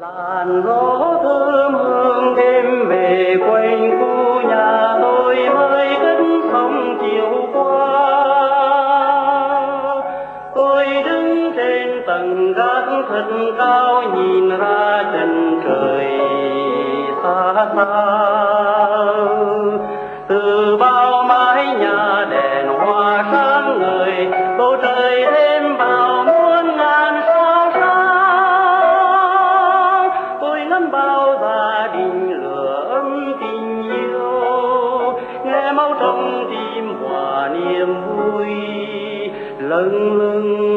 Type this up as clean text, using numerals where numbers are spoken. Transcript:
làn gió thơm hương đêm về quanh khu nhà tôi mới cất sóng chiều qua. Tôi đứng trên tầng gác thật cao nhìn ra chân trời xa xa. Từ bao mái nhà đèn hoa sáng ngời, bầu trời thêm vào muôn ngàn sao sáng. Tôi ngắm bao gia đình lửa ấm tình yêu, nghe máu trong tim hòa niềm vui lâng lâng